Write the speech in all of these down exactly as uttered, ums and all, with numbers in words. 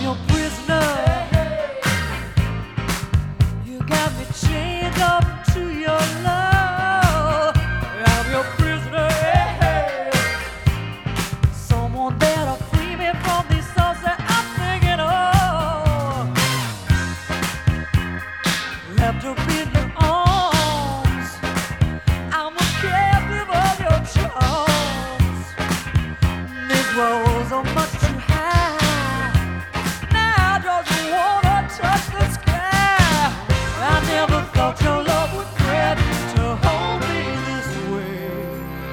your prisoner. You got me chained up to your love. I'm your prisoner. Someone that'll free me from these thoughts that I'm thinking of. Wrapped up in your arms, I'm a captive of your charms. These walls are much too high. Now I just wanna touch the sky. I never thought your love would threaten to hold me this way.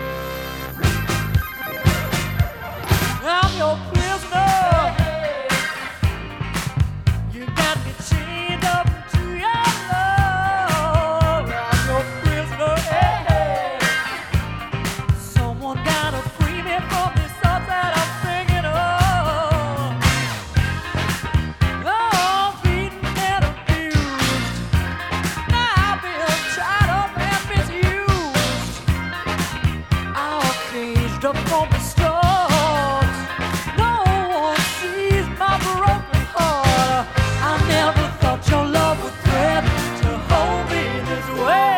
I'm your prisoner. You got me chained up to your love. I'm your prisoner. Someone gotta free me from these thoughts that I'm thinking of. Oh, beaten and abused. Now I've been tied up and misused. I was caged up from the start. No one sees my broken heart. I never thought your love would threaten to hold me this way.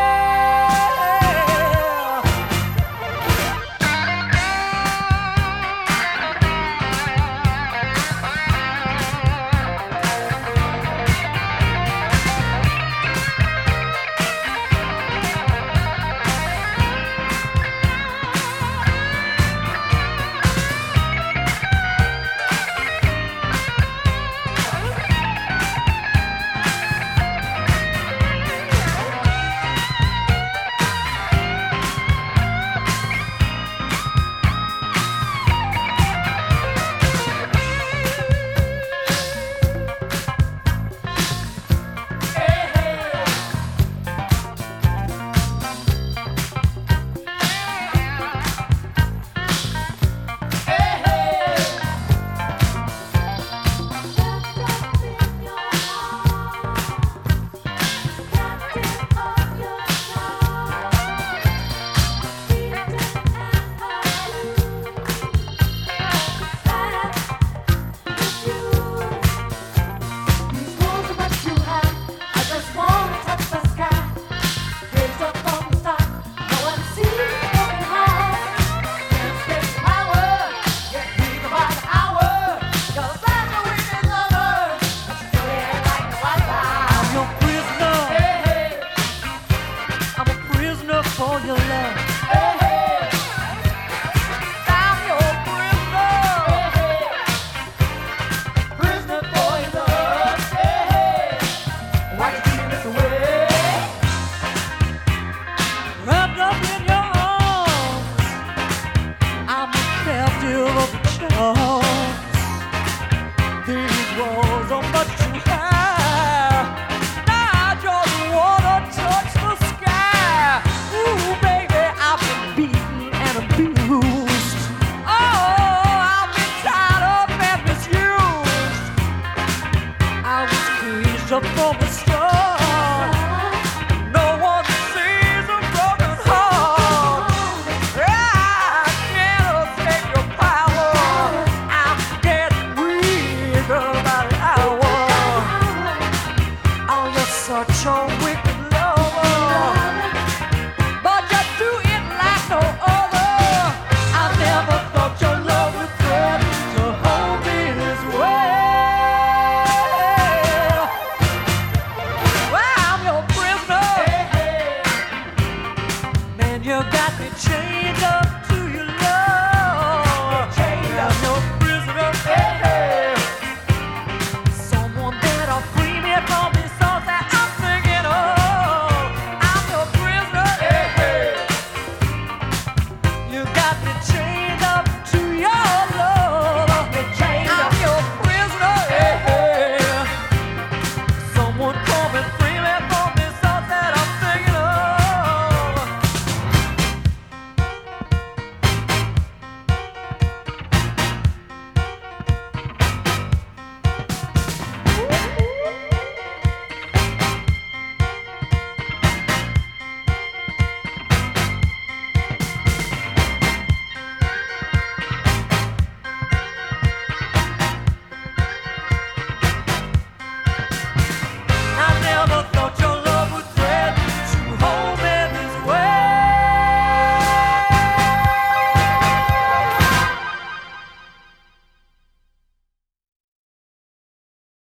For your love, hey, hey. I'm your prisoner, hey, hey. Prisoner for your love, hey, hey. Why you keep this away? Wrapped up in your arms, I'm a captive of the charms. These walls are much too high. Now I just wanna touch the sky. Ooh, baby, I've been beaten and abused. Oh, I've been tied up and misused. I was caged up from the